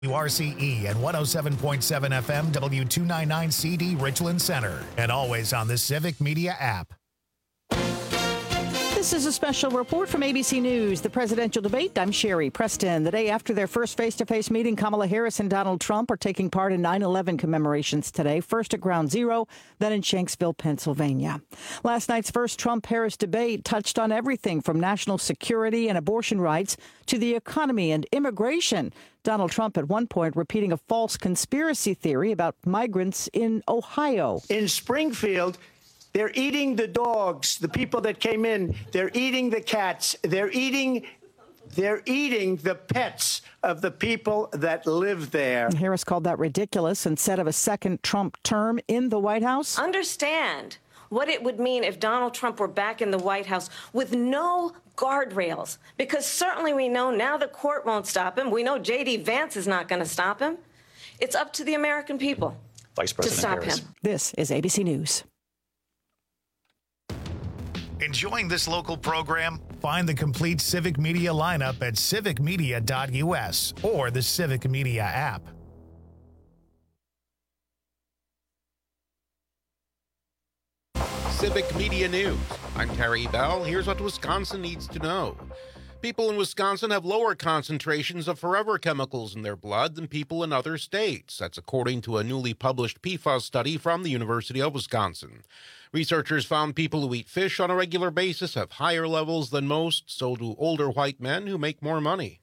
WRCE and 107.7 FM W299CD Richland Center, and always on the Civic Media app. This is a special report from ABC News, the presidential debate. I'm Sherry Preston. The day after their first face-to-face meeting, Kamala Harris and Donald Trump are taking part in 9/11 commemorations today, first at Ground Zero, then in Shanksville, Pennsylvania. Last night's first Trump-Harris debate touched on everything from national security and abortion rights to the economy and immigration. Donald Trump at one point repeating a false conspiracy theory about migrants in Ohio. In Springfield, they're eating the dogs, the people that came in. They're eating the cats. They're eating the pets of the people that live there. Harris called that ridiculous and said of a second Trump term in the White House. Understand what it would mean if Donald Trump were back in the White House with no guardrails, because certainly we know now the court won't stop him. We know J.D. Vance is not going to stop him. It's up to the American people Vice President to stop Harris. him. This is ABC News. Enjoying this local program? Find the complete Civic Media lineup at civicmedia.us or the Civic Media app. Civic Media News. I'm Terry Bell. Here's what Wisconsin needs to know. People in Wisconsin have lower concentrations of forever chemicals in their blood than people in other states. That's according to a newly published PFAS study from the University of Wisconsin. Researchers found people who eat fish on a regular basis have higher levels than most, so do older white men who make more money.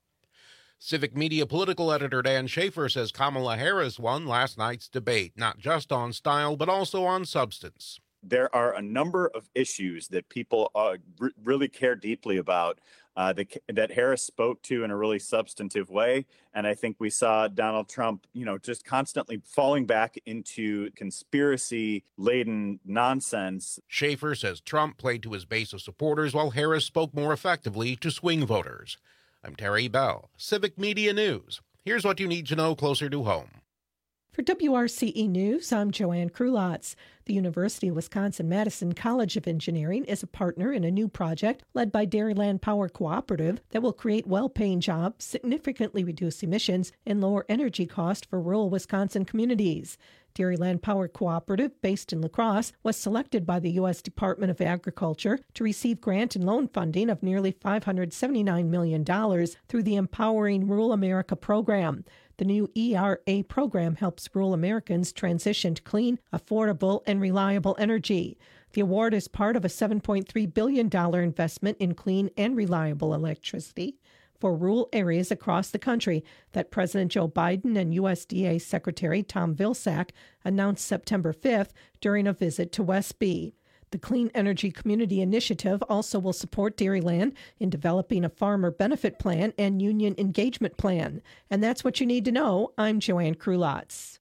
Civic Media political editor Dan Schaefer says Kamala Harris won last night's debate, not just on style, but also on substance. There are a number of issues that people really care deeply about that Harris spoke to in a really substantive way. And I think we saw Donald Trump, just constantly falling back into conspiracy-laden nonsense. Schaefer says Trump played to his base of supporters while Harris spoke more effectively to swing voters. I'm Terry Bell, Civic Media News. Here's what you need to know closer to home. For WRCE News, I'm Joanne Krulotz. The University of Wisconsin-Madison College of Engineering is a partner in a new project led by Dairyland Power Cooperative that will create well-paying jobs, significantly reduce emissions, and lower energy costs for rural Wisconsin communities. Dairyland Power Cooperative, based in La Crosse, was selected by the U.S. Department of Agriculture to receive grant and loan funding of nearly $579 million through the Empowering Rural America program. The new ERA program helps rural Americans transition to clean, affordable, and reliable energy. The award is part of a $7.3 billion investment in clean and reliable electricity for rural areas across the country that President Joe Biden and USDA Secretary Tom Vilsack announced September 5th during a visit to Westby. The Clean Energy Community Initiative also will support Dairyland in developing a farmer benefit plan and union engagement plan. And that's what you need to know. I'm Joanne Krulotz.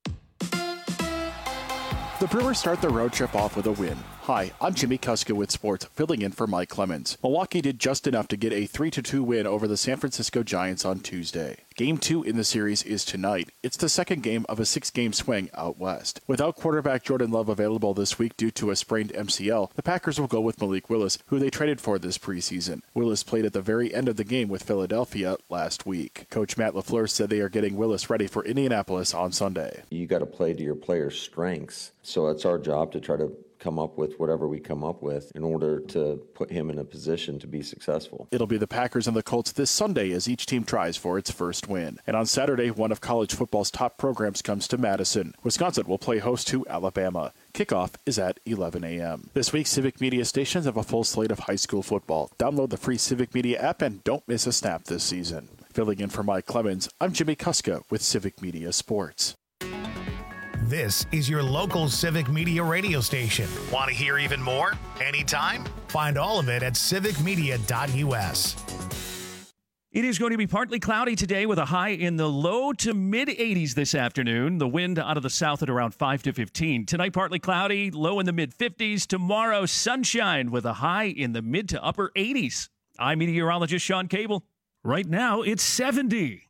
The Brewers start the road trip off with a win. Hi, I'm Jimmy Kuska with sports, filling in for Mike Clemens. Milwaukee did just enough to get a 3-2 win over the San Francisco Giants on Tuesday. Game 2 in the series is tonight. It's the second game of a 6-game swing out west. Without quarterback Jordan Love available this week due to a sprained MCL, the Packers will go with Malik Willis, who they traded for this preseason. Willis played at the very end of the game with Philadelphia last week. Coach Matt LaFleur said they are getting Willis ready for Indianapolis on Sunday. You got to play to your players' strengths, so it's our job to try to come up with whatever we come up with in order to put him in a position to be successful. It'll be the Packers and the Colts this Sunday as each team tries for its first win. And on Saturday, one of college football's top programs comes to Madison. Wisconsin will play host to Alabama. Kickoff is at 11 a.m. This week, Civic Media stations have a full slate of high school football. Download the free Civic Media app and don't miss a snap this season. Filling in for Mike Clemens, I'm Jimmy Kuska with Civic Media Sports. This is your local Civic Media radio station. Want to hear even more? Anytime? Find all of it at civicmedia.us. It is going to be partly cloudy today with a high in the low to mid-80s this afternoon. The wind out of the south at around 5 to 15. Tonight, partly cloudy, low in the mid-50s. Tomorrow, sunshine with a high in the mid to upper 80s. I'm meteorologist Sean Cable. Right now, it's 70.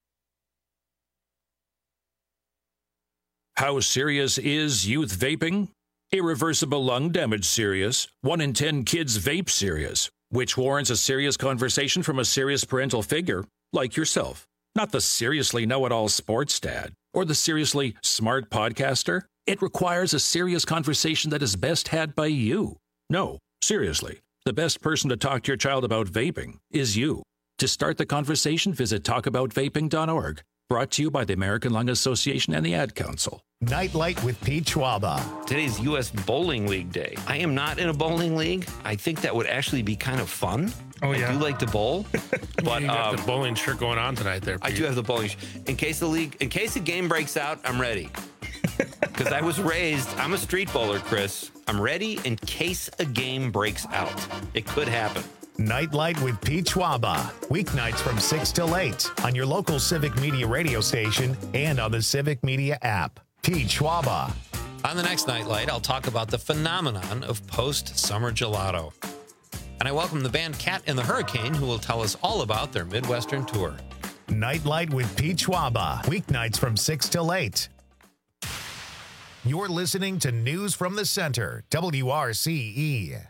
How serious is youth vaping? Irreversible lung damage serious. 1 in 10 kids vape serious, which warrants a serious conversation from a serious parental figure like yourself. Not the seriously know-it-all sports dad or the seriously smart podcaster. It requires a serious conversation that is best had by you. No, seriously, the best person to talk to your child about vaping is you. To start the conversation, visit talkaboutvaping.org. Brought to you by the American Lung Association and the Ad Council. Nightlight with Pete Schwaba. Today's U.S. Bowling League Day. I am not in a bowling league. I think that would actually be kind of fun. Oh, yeah. I do like to bowl. But you got the bowling shirt going on tonight there, Pete. I do have the bowling in case the game breaks out, I'm ready. Because I was raised, I'm a street bowler, Chris. I'm ready in case a game breaks out. It could happen. Nightlight with Pete Schwaba. Weeknights from 6 till 8 on your local Civic Media radio station and on the Civic Media app. Pete Schwaba. On the next Nightlight, I'll talk about the phenomenon of post-summer gelato. And I welcome the band Cat and the Hurricane, who will tell us all about their Midwestern tour. Nightlight with Pete Schwaba. Weeknights from 6 till 8. You're listening to News from the Center, WRCE.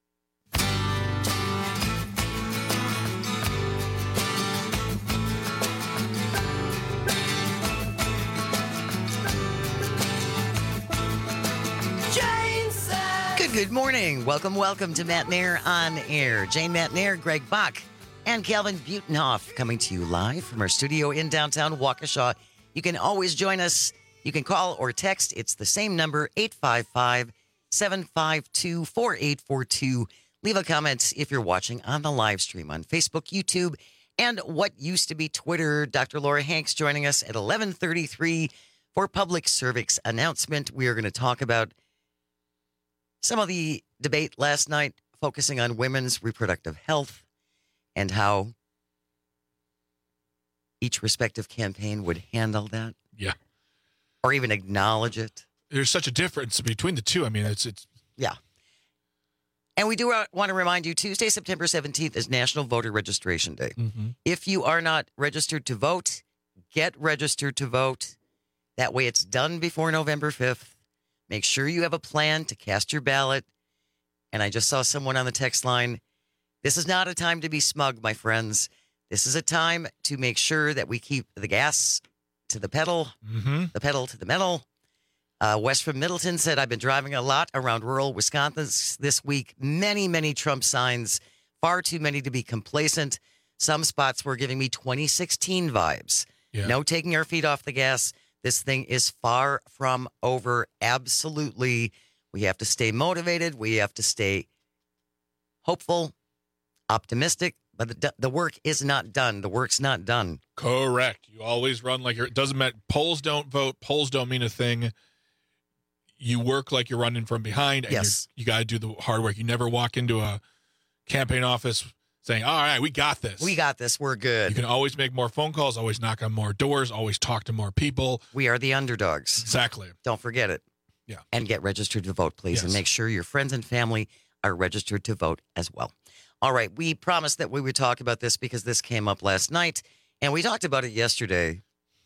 Good morning. Welcome to Matt Nair on Air. Jane Matt Nair, Greg Bach, and Calvin Butenhoff coming to you live from our studio in downtown Waukesha. You can always join us. You can call or text. It's the same number, 855-752-4842. Leave a comment if you're watching on the live stream on Facebook, YouTube, and what used to be Twitter. Dr. Laura Hanks joining us at 11:33 for Public Service announcement. We are going to talk about some of the debate last night focusing on women's reproductive health and how each respective campaign would handle that. Yeah. Or even acknowledge it. There's such a difference between the two. I mean, it's yeah. And we do want to remind you, Tuesday, September 17th is National Voter Registration Day. Mm-hmm. If you are not registered to vote, get registered to vote. That way it's done before November 5th. Make sure you have a plan to cast your ballot. And I just saw someone on the text line. This is not a time to be smug, my friends. This is a time to make sure that we keep the gas to the pedal, the pedal to the metal. Wes from Middleton said, I've been driving a lot around rural Wisconsin this week. Many, many Trump signs, far too many to be complacent. Some spots were giving me 2016 vibes. Yeah. No taking our feet off the gas. This thing is far from over. Absolutely. We have to stay motivated. We have to stay hopeful, optimistic. But the work is not done. The work's not done. Correct. You always run like it doesn't matter. Polls don't vote. Polls don't mean a thing. You work like you're running from behind. And yes. You got to do the hard work. You never walk into a campaign office saying, all right, we got this. We got this. We're good. You can always make more phone calls, always knock on more doors, always talk to more people. We are the underdogs. Exactly. Don't forget it. Yeah. And get registered to vote, please. Yes. And make sure your friends and family are registered to vote as well. All right. We promised that we would talk about this because this came up last night. And we talked about it yesterday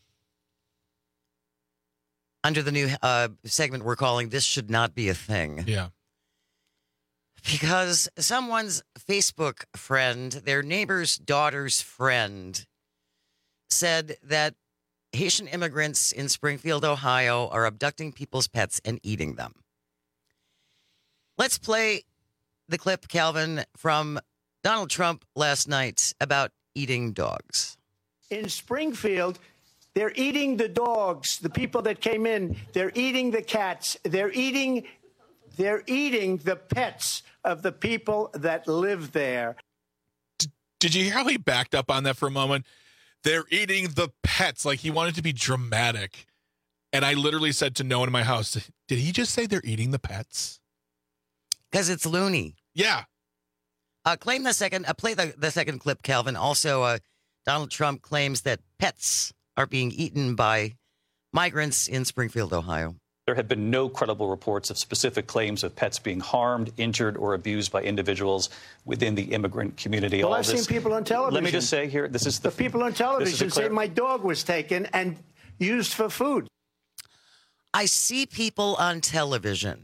under the new segment we're calling This Should Not Be a Thing. Yeah. Because someone's Facebook friend, their neighbor's daughter's friend, said that Haitian immigrants in Springfield, Ohio, are abducting people's pets and eating them. Let's play the clip, Calvin, from Donald Trump last night about eating dogs. In Springfield, they're eating the dogs, the people that came in. They're eating the cats. They're eating the pets of the people that live there. Did you hear how he backed up on that for a moment? They're eating the pets. Like he wanted to be dramatic. And I literally said to no one in my house, did he just say they're eating the pets? Because it's loony. Yeah. Play the second clip, Calvin. Also, Donald Trump claims that pets are being eaten by migrants in Springfield, Ohio. There have been no credible reports of specific claims of pets being harmed, injured, or abused by individuals within the immigrant community. Well, I've seen people on television. Let me just say here, this is the people on television say my dog was taken and used for food. I see people on television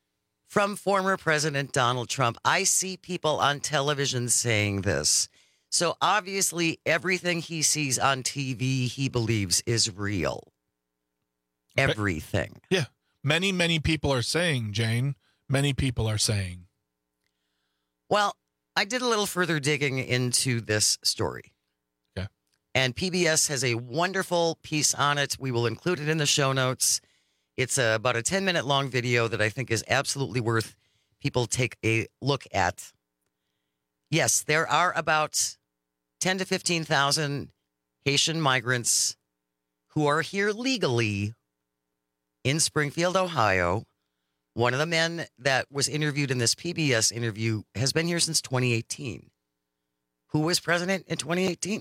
from former President Donald Trump. I see people on television saying this. So obviously, everything he sees on TV, he believes is real. Everything. Yeah. Many, many people are saying, Jane, many people are saying. Well, I did a little further digging into this story. Okay. And PBS has a wonderful piece on it. We will include it in the show notes. It's about a 10-minute long video that I think is absolutely worth people take a look at. Yes, there are about 10 to 15,000 Haitian migrants who are here legally in Springfield, Ohio. One of the men that was interviewed in this PBS interview has been here since 2018. Who was president in 2018?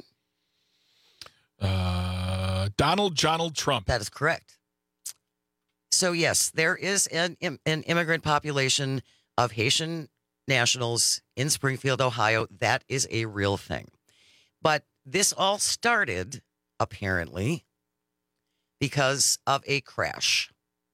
Donald Trump. That is correct. So, yes, there is an immigrant population of Haitian nationals in Springfield, Ohio. That is a real thing. But this all started, apparently, because of a crash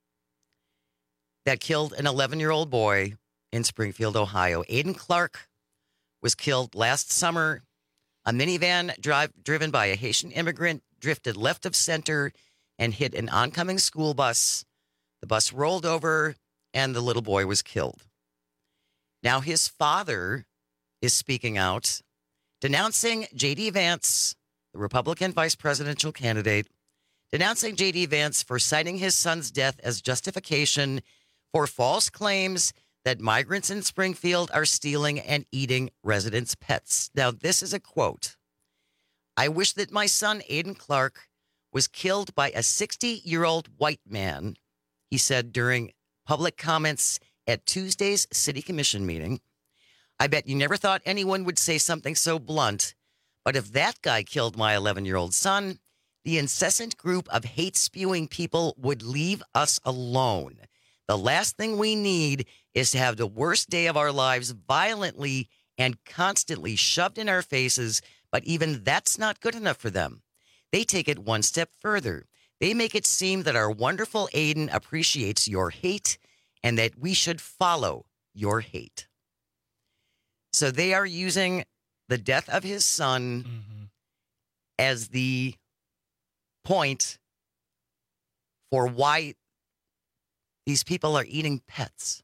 that killed an 11-year-old boy in Springfield, Ohio. Aiden Clark was killed last summer. A minivan driven by a Haitian immigrant drifted left of center and hit an oncoming school bus. The bus rolled over, and the little boy was killed. Now his father is speaking out, denouncing J.D. Vance, the Republican vice presidential candidate, denouncing J.D. Vance for citing his son's death as justification for false claims that migrants in Springfield are stealing and eating residents' pets. Now, this is a quote. "I wish that my son, Aiden Clark, was killed by a 60-year-old white man," he said during public comments at Tuesday's City Commission meeting. "I bet you never thought anyone would say something so blunt, but if that guy killed my 11-year-old son, the incessant group of hate-spewing people would leave us alone. The last thing we need is to have the worst day of our lives violently and constantly shoved in our faces, but even that's not good enough for them. They take it one step further. They make it seem that our wonderful Aiden appreciates your hate and that we should follow your hate." So they are using the death of his son as the point for why these people are eating pets.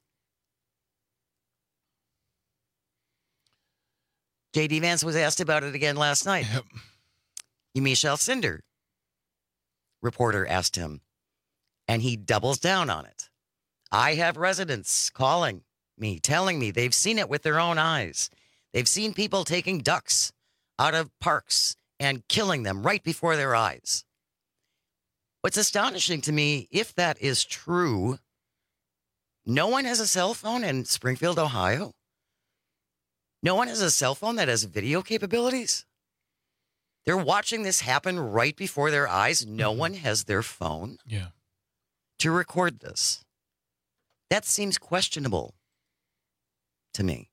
J.D. Vance was asked about it again last night. Yep. Yamiche Alcindor, reporter asked him, and he doubles down on it. "I have residents calling me, telling me they've seen it with their own eyes. They've seen people taking ducks out of parks and killing them right before their eyes." What's astonishing to me, if that is true, no one has a cell phone in Springfield, Ohio. No one has a cell phone that has video capabilities. They're watching this happen right before their eyes. No one has their phone to record this. That seems questionable to me.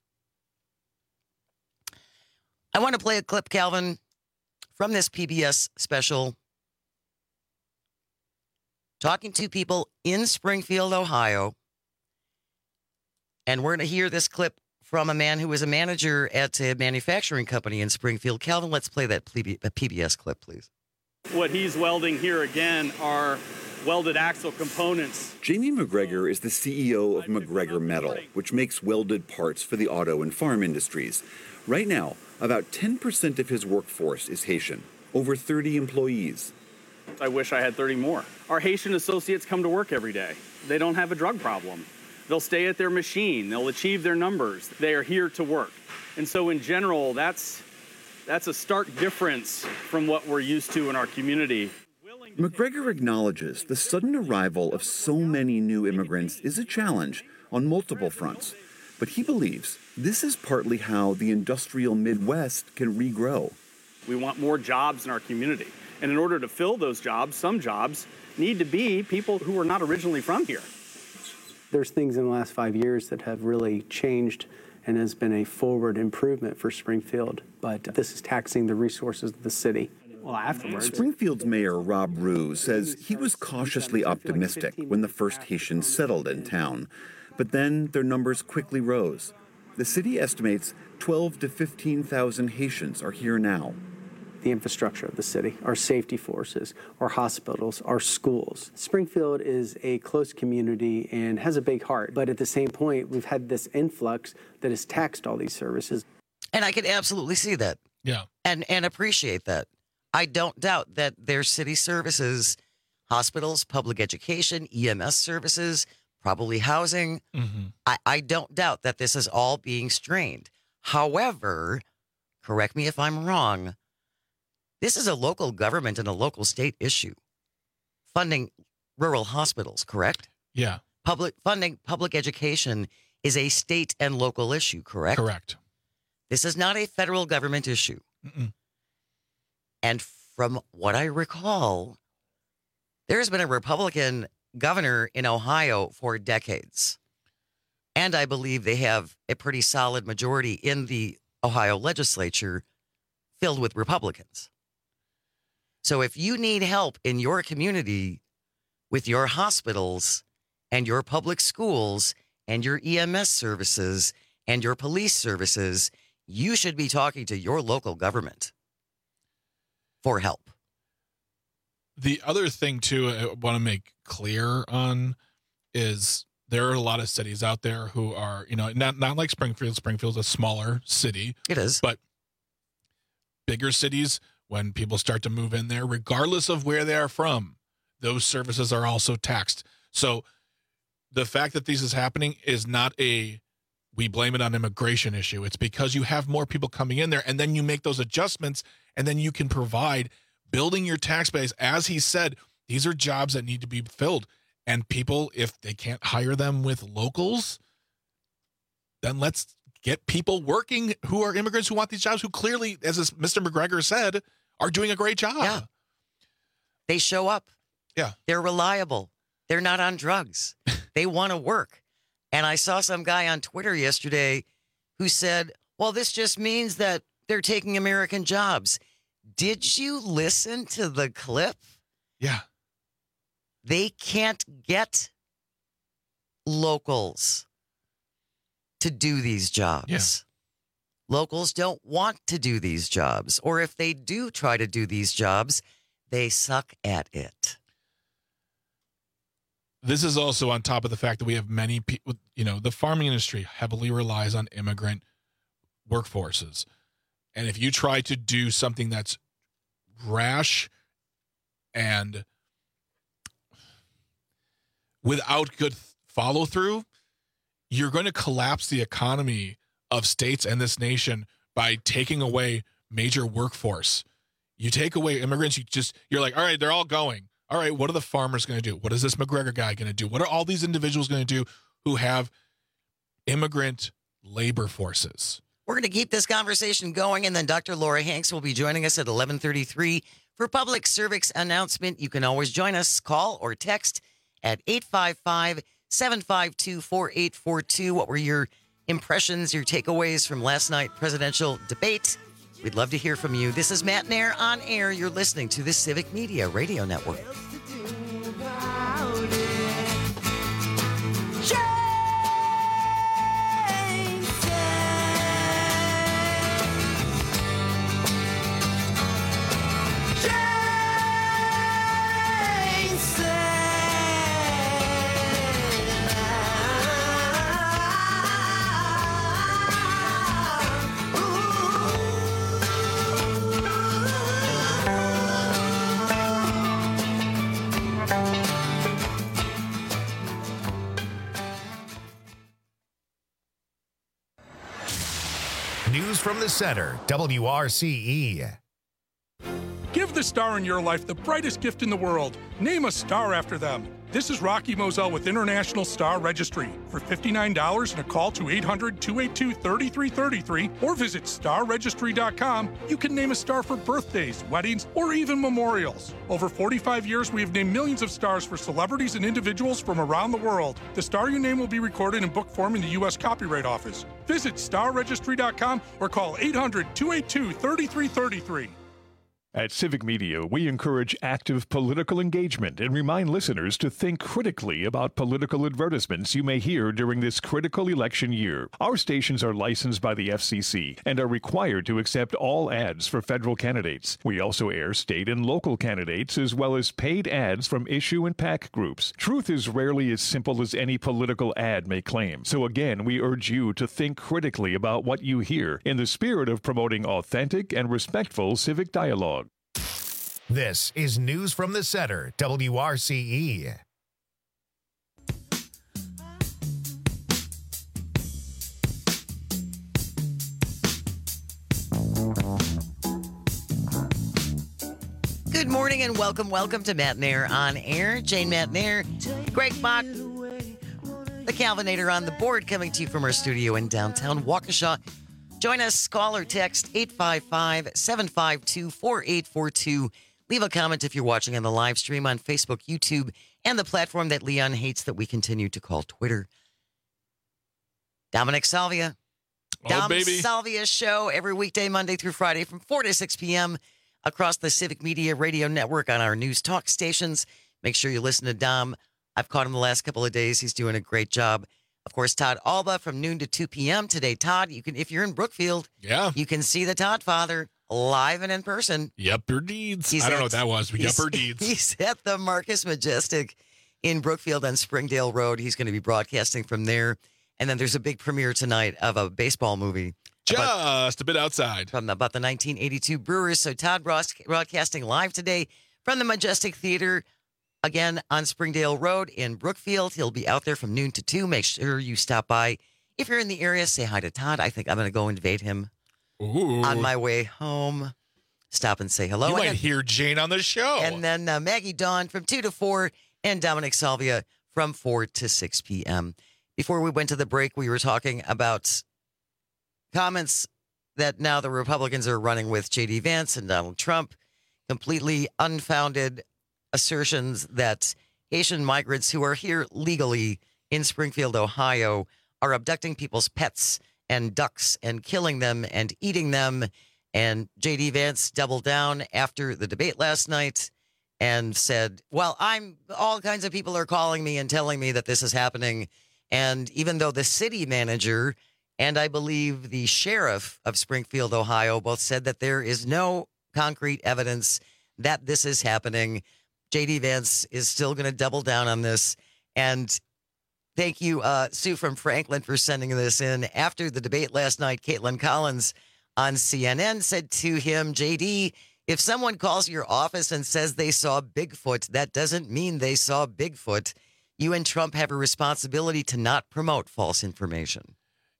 I want to play a clip, Calvin, from this PBS special talking to people in Springfield, Ohio. And we're going to hear this clip from a man who was a manager at a manufacturing company in Springfield. Calvin, let's play that PBS clip, please. What he's welding here again are welded axle components. Jamie McGregor is the CEO of McGregor Metal, which makes welded parts for the auto and farm industries. Right now, about 10% of his workforce is Haitian, over 30 employees. I wish I had 30 more. Our Haitian associates come to work every day. They don't have a drug problem. They'll stay at their machine. They'll achieve their numbers. They are here to work. And so in general, that's a stark difference from what we're used to in our community. McGregor acknowledges the sudden arrival of so many new immigrants is a challenge on multiple fronts. But he believes this is partly how the industrial Midwest can regrow. We want more jobs in our community. And in order to fill those jobs, some jobs need to be people who are not originally from here. There's things in the last 5 years that have really changed and has been a forward improvement for Springfield. But this is taxing the resources of the city. Well, afterwards. Springfield's mayor, Rob Rue, says he was cautiously optimistic when the first Haitians settled in town. But then their numbers quickly rose. The city estimates 12 to 15,000 Haitians are here now. The infrastructure of the city, our safety forces, our hospitals, our schools. Springfield is a close community and has a big heart, but at the same point, we've had this influx that has taxed all these services. And I can absolutely see that. Yeah. And appreciate that. I don't doubt that their city services, hospitals, public education, EMS services, probably housing. I don't doubt that this is all being strained. However, correct me if I'm wrong, this is a local government and a local state issue. Funding rural hospitals, correct? Yeah. Funding public education is a state and local issue, correct? Correct. This is not a federal government issue. And from what I recall, there's been a Republican governor in Ohio for decades. And I believe they have a pretty solid majority in the Ohio legislature filled with Republicans. So if you need help in your community with your hospitals and your public schools and your EMS services and your police services, you should be talking to your local government for help. The other thing, too, I want to make clear on is there are a lot of cities out there who are, not like Springfield. Springfield's a smaller city. It is. But bigger cities, when people start to move in there, regardless of where they are from, those services are also taxed. So the fact that this is happening is not we blame it on immigration issue. It's because you have more people coming in there, and then you make those adjustments, and then you can provide building your tax base. As he said, these are jobs that need to be filled. And people, if they can't hire them with locals, then let's get people working who are immigrants who want these jobs, who clearly, as Mr. McGregor said, are doing a great job. Yeah. They show up. Yeah. They're reliable. They're not on drugs. They want to work. And I saw some guy on Twitter yesterday who said, well, this just means that they're taking American jobs. Did you listen to the clip? Yeah. They can't get locals to do these jobs. Yeah. Locals don't want to do these jobs. Or if they do try to do these jobs, they suck at it. This is also on top of the fact that we have many people, the farming industry heavily relies on immigrant workforces. And if you try to do something that's rash and without good follow through, you're going to collapse the economy of states and this nation by taking away major workforce. You take away immigrants, you're like, all right, they're all going. All right, what are the farmers going to do? What is this McGregor guy going to do? What are all these individuals going to do who have immigrant labor forces? We're going to keep this conversation going, and then Dr. Laura Hanks will be joining us at 11:33 for Public Service announcement. You can always join us, call or text at 855-752-4842. What were your impressions, your takeaways from last night's presidential debate? We'd love to hear from you. This is Matt Nair on air. You're listening to the Civic Media Radio Network. News from the center, WRCE. Give the star in your life the brightest gift in the world. Name a star after them. This is Rocky Moselle with International Star Registry. For $59 and a call to 800-282-3333 or visit starregistry.com, you can name a star for birthdays, weddings, or even memorials. Over 45 years, we have named millions of stars for celebrities and individuals from around the world. The star you name will be recorded in book form in the U.S. Copyright Office. Visit starregistry.com or call 800-282-3333. At Civic Media, we encourage active political engagement and remind listeners to think critically about political advertisements you may hear during this critical election year. Our stations are licensed by the FCC and are required to accept all ads for federal candidates. We also air state and local candidates as well as paid ads from issue and PAC groups. Truth is rarely as simple as any political ad may claim. So again, we urge you to think critically about what you hear in the spirit of promoting authentic and respectful civic dialogue. This is News from the Center, WRCE. Good morning and welcome to Matt Nair on Air. Jane Matt Nair, Greg Bach, the Calvinator on the board, coming to you from our studio in downtown Waukesha. Join us, call or text 855-752-4842. Leave a comment if you're watching on the live stream on Facebook, YouTube, and the platform that Leon hates that we continue to call Twitter. Dominic Salvia. Salvia Show every weekday, Monday through Friday from 4 to 6 p.m. across the Civic Media Radio Network on our news talk stations. Make sure you listen to Dom. I've caught him the last couple of days. He's doing a great job. Of course, Todd Alba from noon to 2 p.m. today. Todd, you can, if you're in Brookfield, you can see the Todd Father live and in person. Yupper Deeds. I don't know what that was, but Yupper Deeds. He's at the Marcus Majestic in Brookfield on Springdale Road. He's going to be broadcasting from there. And then there's a big premiere tonight of a baseball movie. Just a bit outside. From about the 1982 Brewers. So Todd broadcasting live today from the Majestic Theater. Again, on Springdale Road in Brookfield. He'll be out there from noon to 2. Make sure you stop by. If you're in the area, say hi to Todd. I think I'm going to go invade him on my way home. Stop and say hello. You might hear Jane on the show. And then Maggie Dawn from 2 to 4 and Dominic Salvia from 4 to 6 p.m. Before we went to the break, we were talking about comments that now the Republicans are running with J.D. Vance and Donald Trump. Completely unfounded assertions that Haitian migrants who are here legally in Springfield, Ohio, are abducting people's pets and ducks and killing them and eating them. And J.D. Vance doubled down after the debate last night and said, well, all kinds of people are calling me and telling me that this is happening. And even though the city manager and I believe the sheriff of Springfield, Ohio, both said that there is no concrete evidence that this is happening, J.D. Vance is still going to double down on this. And thank you, Sue from Franklin, for sending this in. After the debate last night, Caitlin Collins on CNN said to him, J.D., if someone calls your office and says they saw Bigfoot, that doesn't mean they saw Bigfoot. You and Trump have a responsibility to not promote false information.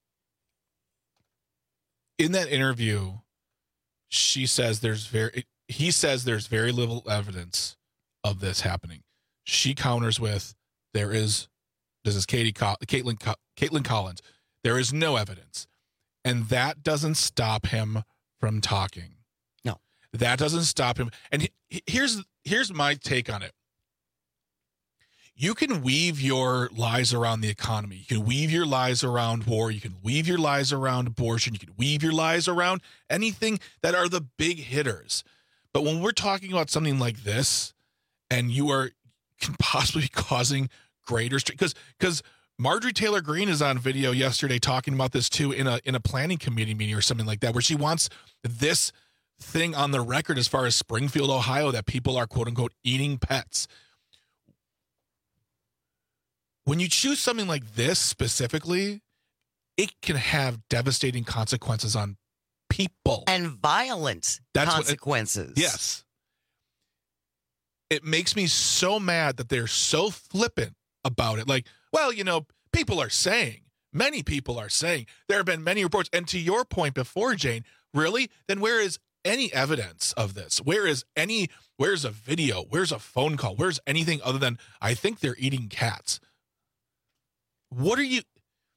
In that interview, he says there's very little evidence of this happening. She counters with, this is Caitlin Collins. There is no evidence. And that doesn't stop him from talking. No. That doesn't stop him. And here's my take on it. You can weave your lies around the economy. You can weave your lies around war. You can weave your lies around abortion. You can weave your lies around anything that are the big hitters. But when we're talking about something like this, and you can possibly be causing greater because Marjorie Taylor Greene is on video yesterday talking about this too in a planning committee meeting or something like that, where she wants this thing on the record as far as Springfield, Ohio, that people are quote unquote eating pets. When you choose something like this specifically, it can have devastating consequences on people and violent consequences. Yes. It makes me so mad that they're so flippant about it. Like, well, many people are saying, there have been many reports. And to your point before, Jane, really? Then where is any evidence of this? Where's a video? Where's a phone call? Where's anything other than, I think they're eating cats? What are you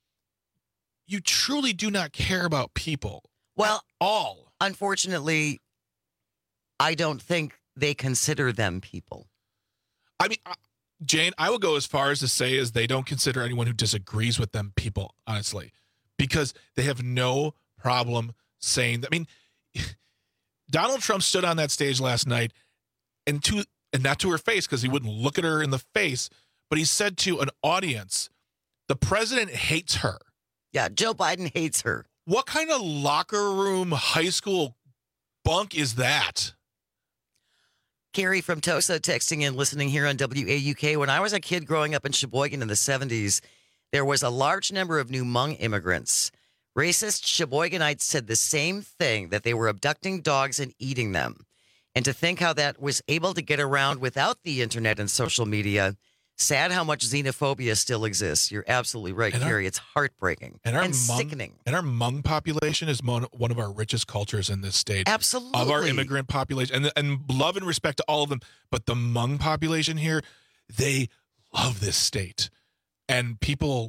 truly do not care about people. Well, at all. Unfortunately, I don't think they consider them people. I mean, Jane, I will go as far as to say is they don't consider anyone who disagrees with them people, honestly, because they have no problem saying that. I mean, Donald Trump stood on that stage last night and not to her face, because he wouldn't look at her in the face, but he said to an audience, the president hates her. Yeah, Joe Biden hates her. What kind of locker room high school bunk is that? Carrie from Tosa texting in, listening here on WAUK. When I was a kid growing up in Sheboygan in the 70s, there was a large number of new Hmong immigrants. Racist Sheboyganites said the same thing, that they were abducting dogs and eating them. And to think how that was able to get around without the internet and social media. Sad how much xenophobia still exists. You're absolutely right, Carrie. It's heartbreaking and sickening. And our Hmong population is one of our richest cultures in this state. Absolutely. Of our immigrant population. And love and respect to all of them. But the Hmong population here, they love this state. And people,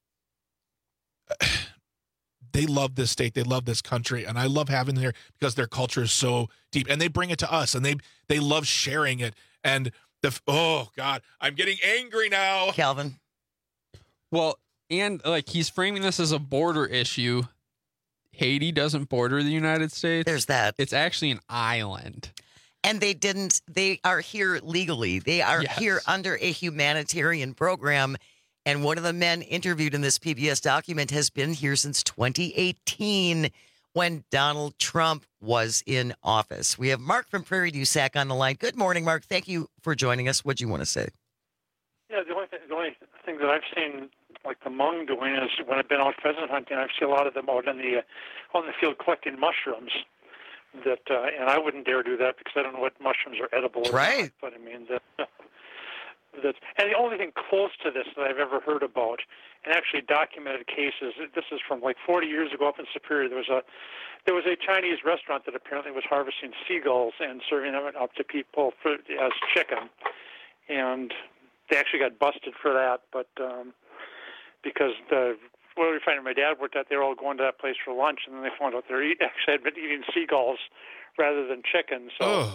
they love this state. They love this country. And I love having them here because their culture is so deep. And they bring it to us. And they love sharing it. And oh, God, I'm getting angry now. Calvin. Well, and like he's framing this as a border issue. Haiti doesn't border the United States. There's that. It's actually an island. And they are here legally. They are here under a humanitarian program. And one of the men interviewed in this PBS document has been here since 2018 when Donald Trump was in office. We have Mark from Prairie du Sac on the line. Good morning, Mark. Thank you for joining us. What do you want to say? Yeah, the only thing that I've seen, like the Hmong doing, is when I've been out pheasant hunting, I've seen a lot of them out on the field collecting mushrooms. And I wouldn't dare do that because I don't know what mushrooms are edible. Right. But I mean and the only thing close to this that I've ever heard about, and actually documented cases, this is from like 40 years ago up in Superior. There was a Chinese restaurant that apparently was harvesting seagulls and serving them up to people as chicken, and they actually got busted for that. But because where we find my dad worked at, they were all going to that place for lunch, and then they found out they actually had been eating seagulls rather than chicken. So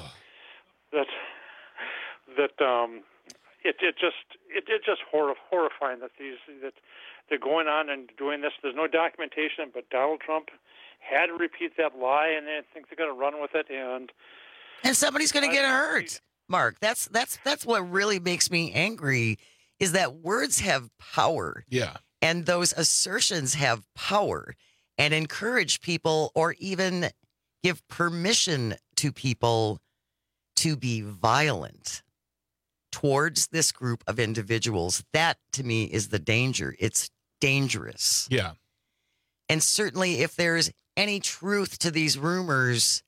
It's just horrifying that they're going on and doing this. There's no documentation, but Donald Trump had to repeat that lie, and I think they're going to run with it. And somebody's going to get hurt, Mark. That's what really makes me angry, is that words have power. Yeah. And those assertions have power and encourage people, or even give permission to people to be violent towards this group of individuals. That, to me, is the danger. It's dangerous. Yeah. And certainly if there's any truth to these rumors,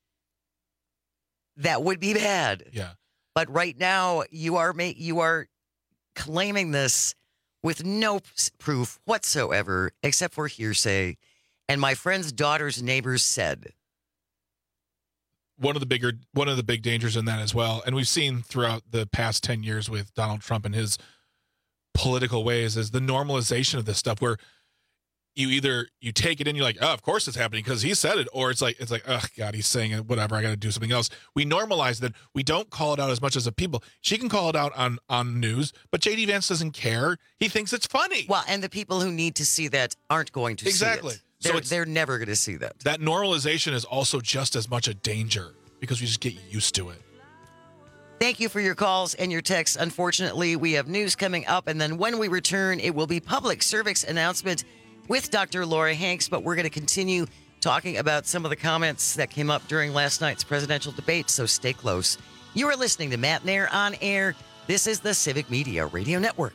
that would be bad. Yeah. But right now, you are claiming this with no proof whatsoever, except for hearsay. And my friend's daughter's neighbors said. One of the big dangers in that as well, and we've seen throughout the past 10 years with Donald Trump and his political ways, is the normalization of this stuff, where you take it in, you're like, oh, of course it's happening because he said it, or it's like, oh God, he's saying it, whatever, I got to do something else. We normalize that. We don't call it out as much as the people. She can call it out on news, but JD Vance doesn't care. He thinks it's funny. Well, and the people who need to see that aren't going to see it. They're never going to see that. That normalization is also just as much a danger because we just get used to it. Thank you for your calls and your texts. Unfortunately, we have news coming up, and then when we return, it will be public service announcement with Dr. Laura Hanks, but we're going to continue talking about some of the comments that came up during last night's presidential debate, so stay close. You are listening to Matt Nair on Air. This is the Civic Media Radio Network.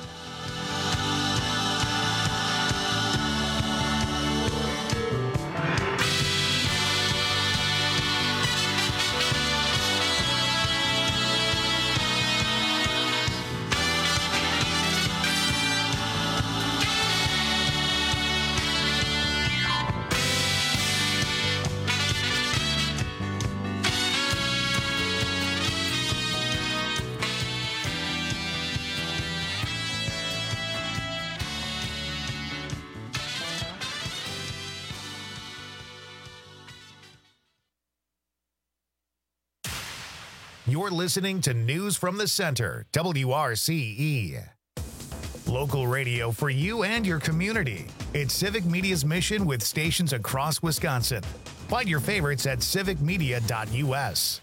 You're listening to News from the Center, WRCE. Local radio for you and your community. It's Civic Media's mission with stations across Wisconsin. Find your favorites at civicmedia.us.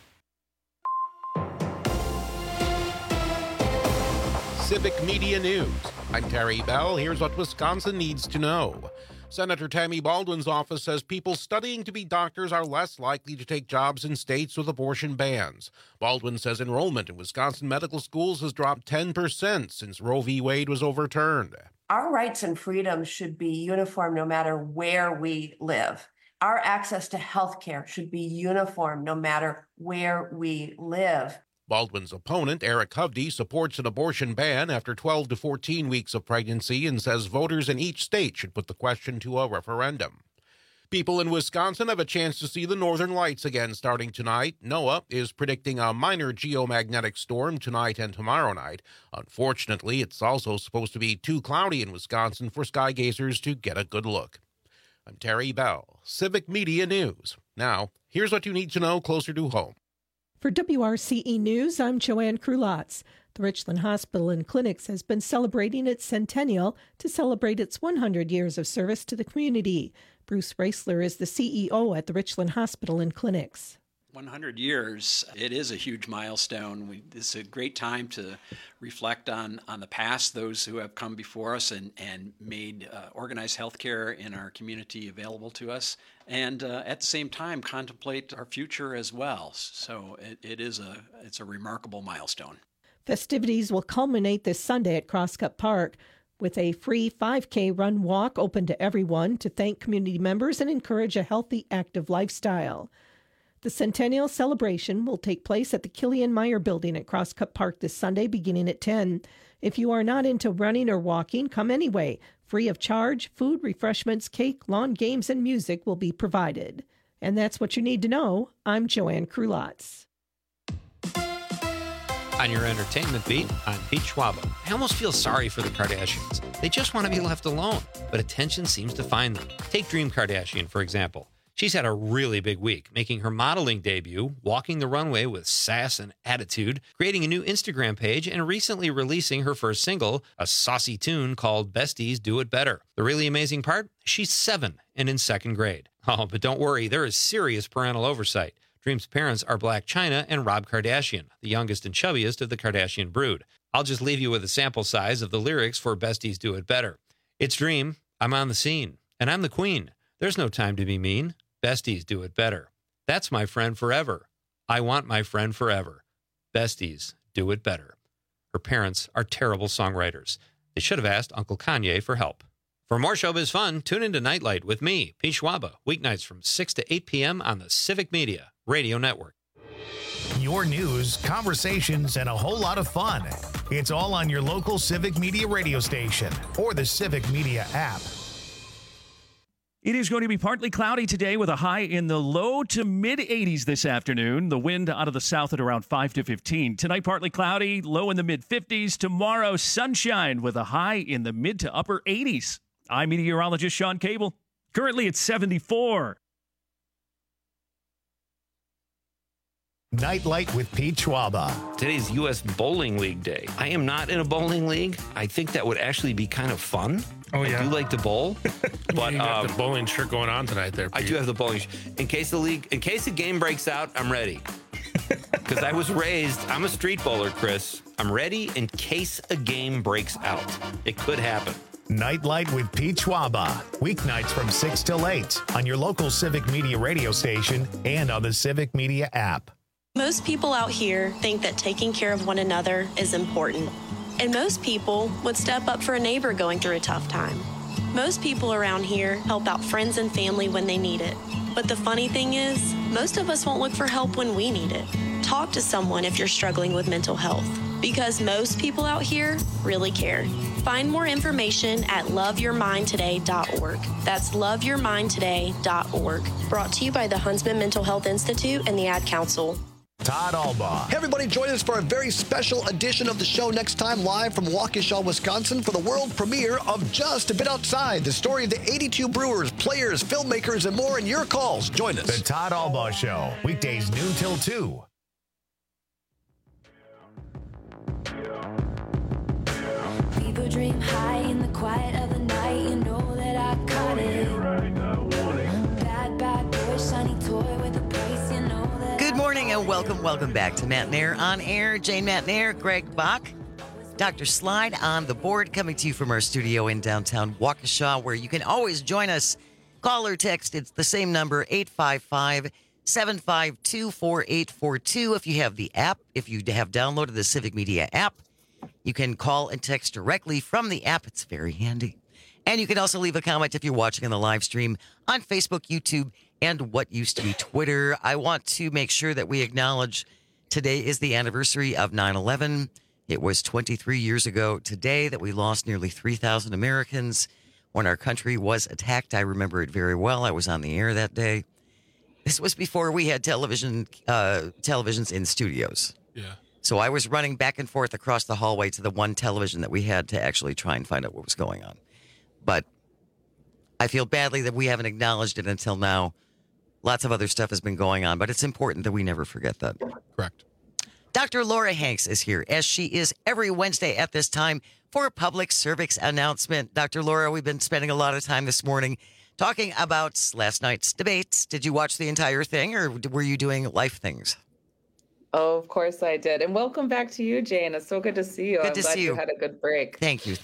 Civic Media News. I'm Terry Bell. Here's what Wisconsin needs to know. Senator Tammy Baldwin's office says people studying to be doctors are less likely to take jobs in states with abortion bans. Baldwin says enrollment in Wisconsin medical schools has dropped 10% since Roe v. Wade was overturned. Our rights and freedoms should be uniform no matter where we live. Our access to health care should be uniform no matter where we live. Baldwin's opponent, Eric Hovde, supports an abortion ban after 12 to 14 weeks of pregnancy and says voters in each state should put the question to a referendum. People in Wisconsin have a chance to see the northern lights again starting tonight. NOAA is predicting a minor geomagnetic storm tonight and tomorrow night. Unfortunately, it's also supposed to be too cloudy in Wisconsin for sky gazers to get a good look. I'm Terry Bell, Civic Media News. Now, here's what you need to know closer to home. For WRCE News, I'm Joanne Krulotz. The Richland Hospital and Clinics has been celebrating its centennial to celebrate its 100 years of service to the community. Bruce Raisler is the CEO at the Richland Hospital and Clinics. 100 years, it is a huge milestone. It's a great time to reflect on the past, those who have come before us and made organized healthcare in our community available to us, and at the same time contemplate our future as well. So it's a remarkable milestone. Festivities will culminate this Sunday at Crosscut Park with a free 5K run walk open to everyone to thank community members and encourage a healthy, active lifestyle. The Centennial celebration will take place at the Killian Meyer Building at Crosscut Park this Sunday beginning at 10. If you are not into running or walking, come anyway. Free of charge, food, refreshments, cake, lawn games, and music will be provided. And that's what you need to know. I'm Joanne Krulotz. On your entertainment beat, I'm Pete Schwaba. I almost feel sorry for the Kardashians. They just want to be left alone, but attention seems to find them. Take Dream Kardashian, for example. She's had a really big week, making her modeling debut, walking the runway with sass and attitude, creating a new Instagram page, and recently releasing her first single, a saucy tune called Besties Do It Better. The really amazing part? She's 7 and in 2nd grade. Oh, but don't worry, there is serious parental oversight. Dream's parents are Blac Chyna and Rob Kardashian, the youngest and chubbiest of the Kardashian brood. I'll just leave you with a sample size of the lyrics for Besties Do It Better. It's Dream, I'm on the scene, and I'm the queen. There's no time to be mean. Besties do it better. That's my friend forever. I want my friend forever. Besties do it better. Her parents are terrible songwriters. They should have asked Uncle Kanye for help. For more showbiz fun, tune into Nightlight with me, Pete Schwaba, weeknights from 6 to 8 p.m. on the Civic Media Radio Network. Your news, conversations, and a whole lot of fun. It's all on your local Civic Media radio station or the Civic Media app. It is going to be partly cloudy today with a high in the low to mid 80s this afternoon. The wind out of the south at around 5 to 15. Tonight, partly cloudy, low in the mid 50s. Tomorrow, sunshine with a high in the mid to upper 80s. I'm meteorologist Sean Cable. Currently, it's 74. Nightlight with Pete Schwaba. Today's U.S. Bowling League Day. I am not in a bowling league. I think that would actually be kind of fun. Oh, yeah. I do like to bowl. But you got the bowling shirt going on tonight there, Pete. I do have the bowling shirt. In case the game breaks out, I'm ready. Because I was raised, I'm a street bowler, Chris. I'm ready in case a game breaks out. It could happen. Nightlight with Pete Schwaba. Weeknights from 6 till 8 on your local Civic Media radio station and on the Civic Media app. Most people out here think that taking care of one another is important. And most people would step up for a neighbor going through a tough time. Most people around here help out friends and family when they need it. But the funny thing is, most of us won't look for help when we need it. Talk to someone if you're struggling with mental health, because most people out here really care. Find more information at loveyourmindtoday.org. That's loveyourmindtoday.org. Brought to you by the Huntsman Mental Health Institute and the Ad Council. Todd Albaugh. Hey everybody, join us for a very special edition of the show next time, live from Waukesha, Wisconsin, for the world premiere of Just a Bit Outside, the story of the 82 brewers, players, filmmakers, and more, and your calls. Join us. The Todd Albaugh Show, weekdays noon till 2. People dream high in the quiet of the night. You know that I caught it. Bad boy, shiny welcome back to Matt Nair on Air. Jane Matt Nair, Greg Bach, Dr. Slide on the board, coming to you from our studio in downtown Waukesha, where you can always join us. Call or text. It's the same number, 855-752-4842. If you have the app, if you have downloaded the Civic Media app, you can call and text directly from the app. It's very handy. And you can also leave a comment if you're watching on the live stream on Facebook, YouTube, and what used to be Twitter. I want to make sure that we acknowledge today is the anniversary of 9/11. It was 23 years ago today that we lost nearly 3,000 Americans when our country was attacked. I remember it very well. I was on the air that day. This was before we had televisions in studios. Yeah. So I was running back and forth across the hallway to the one television that we had to actually try and find out what was going on. But I feel badly that we haven't acknowledged it until now. Lots of other stuff has been going on, but it's important that we never forget that. Correct. Dr. Laura Hanks is here, as she is every Wednesday at this time, for a public service announcement. Dr. Laura, we've been spending a lot of time this morning talking about last night's debates. Did you watch the entire thing, or were you doing life things? Oh, of course I did. And welcome back to you, Jane. It's so good to see you. Good I'm to glad see you. Had a good break. Thank you.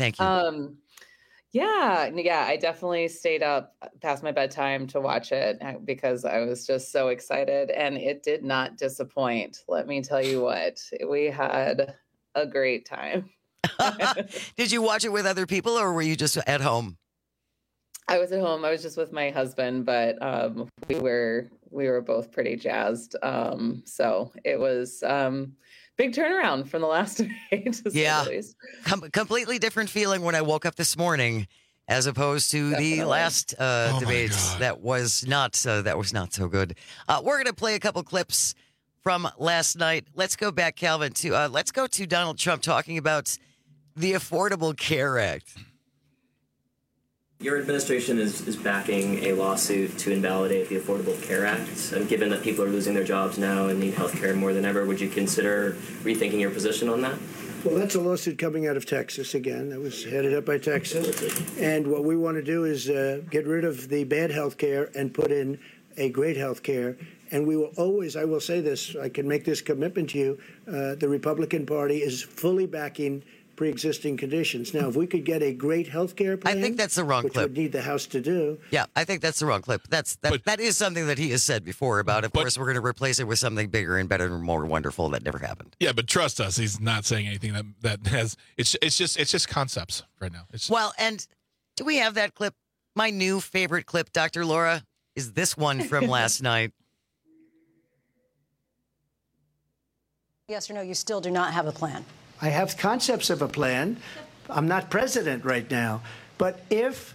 Yeah, I definitely stayed up past my bedtime to watch it because I was just so excited, and it did not disappoint. Let me tell you what, we had a great time. Did you watch it with other people, or were you just at home? I was at home. I was just with my husband, but we were both pretty jazzed. So it was big turnaround from the last debate. Yeah, completely different feeling when I woke up this morning, as opposed to the last debates. That was not so good. We're gonna play a couple clips from last night. Let's go back, Calvin. To let's go to Donald Trump talking about the Affordable Care Act. Your administration is backing a lawsuit to invalidate the Affordable Care Act. And given that people are losing their jobs now and need health care more than ever, would you consider rethinking your position on that? Well, that's a lawsuit coming out of Texas again. That was headed up by Texas. And what we want to do is get rid of the bad health care and put in a great health care. And we will always, I will say this, I can make this commitment to you, the Republican Party is fully backing pre-existing conditions. Now, if we could get a great health care plan, I think that's the wrong which clip. would need the House to do. Yeah, I think that's the wrong clip. That is something that he has said before about. Of course, we're going to replace it with something bigger and better and more wonderful that never happened. Yeah, but trust us, he's not saying anything that has. It's just concepts right now. Well, and do we have that clip? My new favorite clip, Dr. Laura, is this one from last night. Yes or no, you still do not have a plan. I have concepts of a plan. I'm not president right now. But if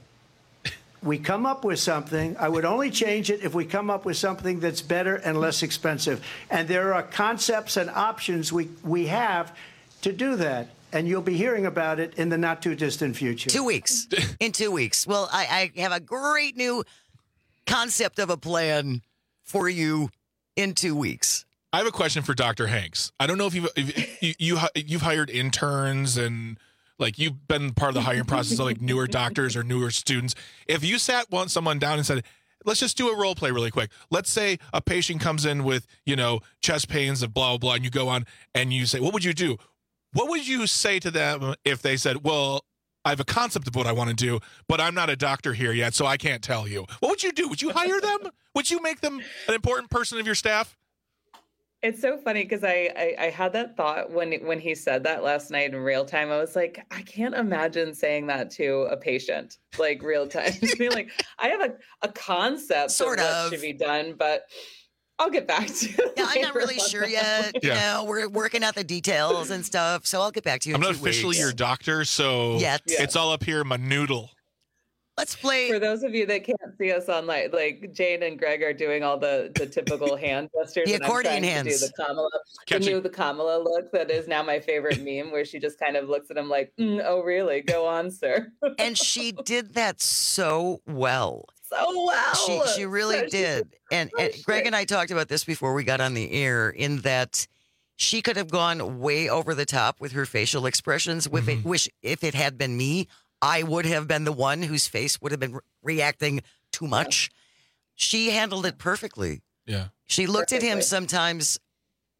we come up with something, I would only change it if we come up with something that's better and less expensive. And there are concepts and options we have to do that. And you'll be hearing about it in the not too distant future. 2 weeks. In 2 weeks. Well, I have a great new concept of a plan for you in 2 weeks. I have a question for Dr. Hanks. I don't know if you've hired interns and like you've been part of the hiring process of like newer doctors or newer students. If you sat someone down and said, let's just do a role play really quick. Let's say a patient comes in with, chest pains and blah, blah, blah, and you go on and you say, what would you do? What would you say to them if they said, well, I have a concept of what I want to do, but I'm not a doctor here yet, so I can't tell you. What would you do? Would you hire them? Would you make them an important person of your staff? It's so funny because I had that thought when he said that last night in real time. I was like, I can't imagine saying that to a patient, like real time. Just being like, I have a concept sort of of what should be done, but I'll get back to you. Yeah, I'm not really sure yet. Yeah. We're working out the details and stuff, so I'll get back to you. I'm in not 2 officially weeks. your doctor, so Yet. it's all up here in my noodle. Let's play. For those of you that can't see us online, like Jane and Greg are doing all the typical hand gestures. The and I'm accordion trying hands. To do the Kamala look that is now my favorite meme, where she just kind of looks at him like, "Oh, really? Go on, sir." And she did that so well. So well. She really did. And Greg and I talked about this before we got on the air, in that she could have gone way over the top with her facial expressions. If it had been me, I would have been the one whose face would have been reacting too much. She handled it perfectly. Yeah. She looked at him sometimes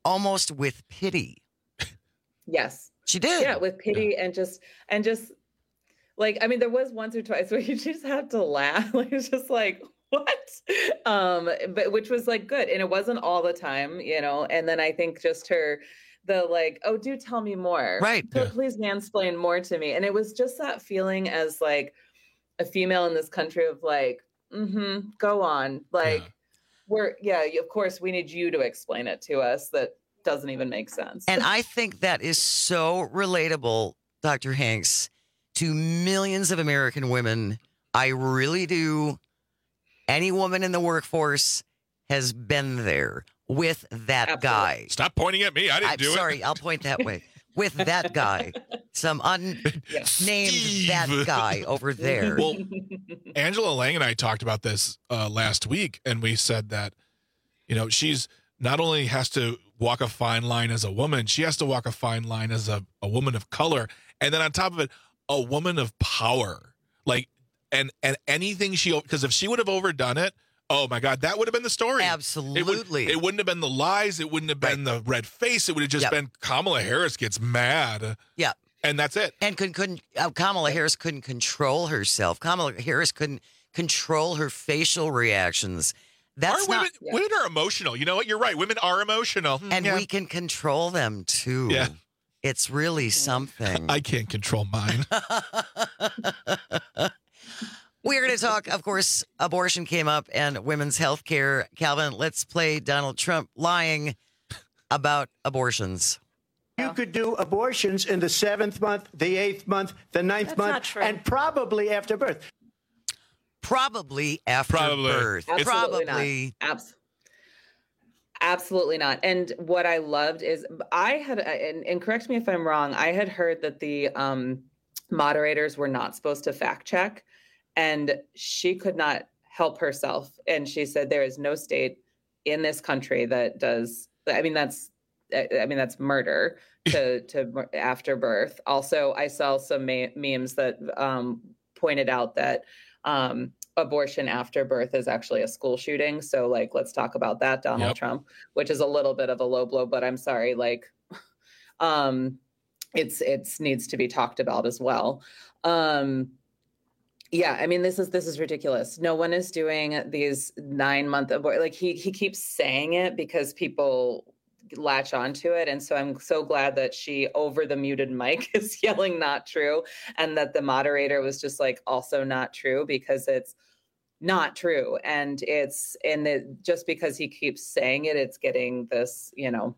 almost with pity. Yes. She did. Yeah, with pity and just like, I mean, there was once or twice where you just have to laugh. Like, it's just like, what? But which was like good. And it wasn't all the time, you know, and then I think just the like, oh, do tell me more. Right. Please mansplain more to me. And it was just that feeling as like a female in this country of like, go on. Like of course we need you to explain it to us. That doesn't even make sense. And I think that is so relatable, Dr. Hanks, to millions of American women. I really do. Any woman in the workforce has been there with that guy. Stop pointing at me. I didn't do it. Sorry, I'll point that way. With that guy. Some unnamed that guy over there. Well, Angela Lang and I talked about this last week, and we said that, you know, she's not only has to walk a fine line as a woman, she has to walk a fine line as a woman of color. And then on top of it, a woman of power. Like, and anything because if she would have overdone it, oh my God, that would have been the story. Absolutely. It wouldn't have been the lies. It wouldn't have been the red face. It would have just been Kamala Harris gets mad. Yeah. And that's it. And Kamala Harris couldn't control herself. Kamala Harris couldn't control her facial reactions. Women are emotional. You know what? You're right. Women are emotional. And we can control them too. Yeah. It's really something. I can't control mine. We're going to talk, of course, abortion came up and women's health care. Calvin, let's play Donald Trump lying about abortions. You could do abortions in the 7th month, the 8th month, the 9th month, and probably after birth. Probably after birth. Absolutely not. Absolutely not. And what I loved is I had, and correct me if I'm wrong, I had heard that the moderators were not supposed to fact check, and she could not help herself. And she said there is no state in this country that does. I mean that's murder to after birth. Also, I saw some memes that pointed out that abortion after birth is actually a school shooting. So like, let's talk about that, Donald Trump, which is a little bit of a low blow, but I'm sorry, like, it's needs to be talked about as well. Yeah, I mean, this is ridiculous. No one is doing these 9-month abort. Like he keeps saying it because people latch onto it. And so I'm so glad that she over the muted mic is yelling not true. And that the moderator was just like also not true, because it's not true. And just because he keeps saying it, it's getting this, you know,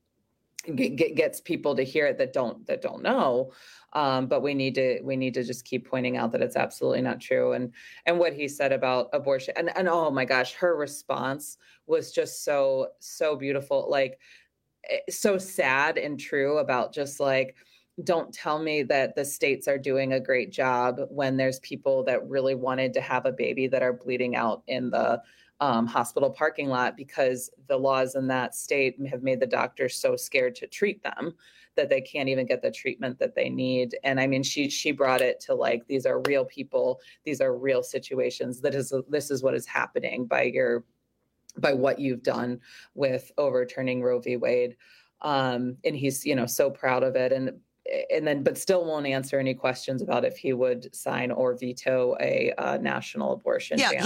gets people to hear it that don't know. But we need to just keep pointing out that it's absolutely not true. And what he said about abortion and oh my gosh, her response was just so beautiful. Like, so sad and true about just like, don't tell me that the states are doing a great job when there's people that really wanted to have a baby that are bleeding out in the hospital parking lot because the laws in that state have made the doctors so scared to treat them that they can't even get the treatment that they need. And I mean, she brought it to like, these are real people. These are real situations. This is what is happening by what you've done with overturning Roe v. Wade. And he's, you know, so proud of it. But still won't answer any questions about if he would sign or veto a national abortion ban.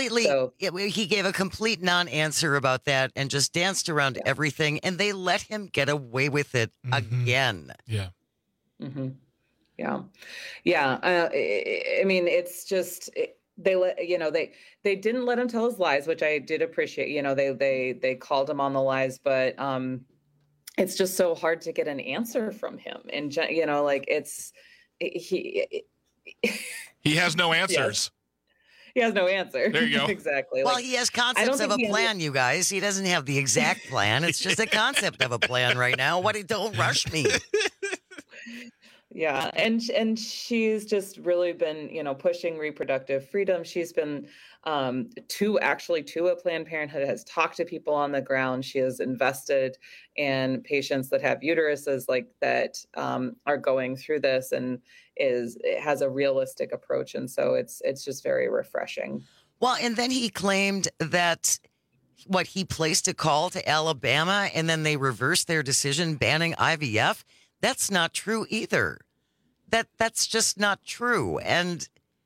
He gave a complete non-answer about that and just danced around everything. And they let him get away with it again. Yeah. Mm-hmm. Yeah. Yeah. I mean, it's just... They didn't let him tell his lies, which I did appreciate. You know, they called him on the lies, but it's just so hard to get an answer from him. And you know, like he has no answers. Yes. He has no answer. There you go. Exactly. Well, he has concepts of a plan, you guys. He doesn't have the exact plan. It's just a concept of a plan right now. Don't rush me. Yeah. And she's just really been, you know, pushing reproductive freedom. She's been to a Planned Parenthood, has talked to people on the ground. She has invested in patients that have uteruses like that are going through this and has a realistic approach. And so it's just very refreshing. Well, and then he claimed that he placed a call to Alabama and then they reversed their decision banning IVF. That's not true either. That's just not true. And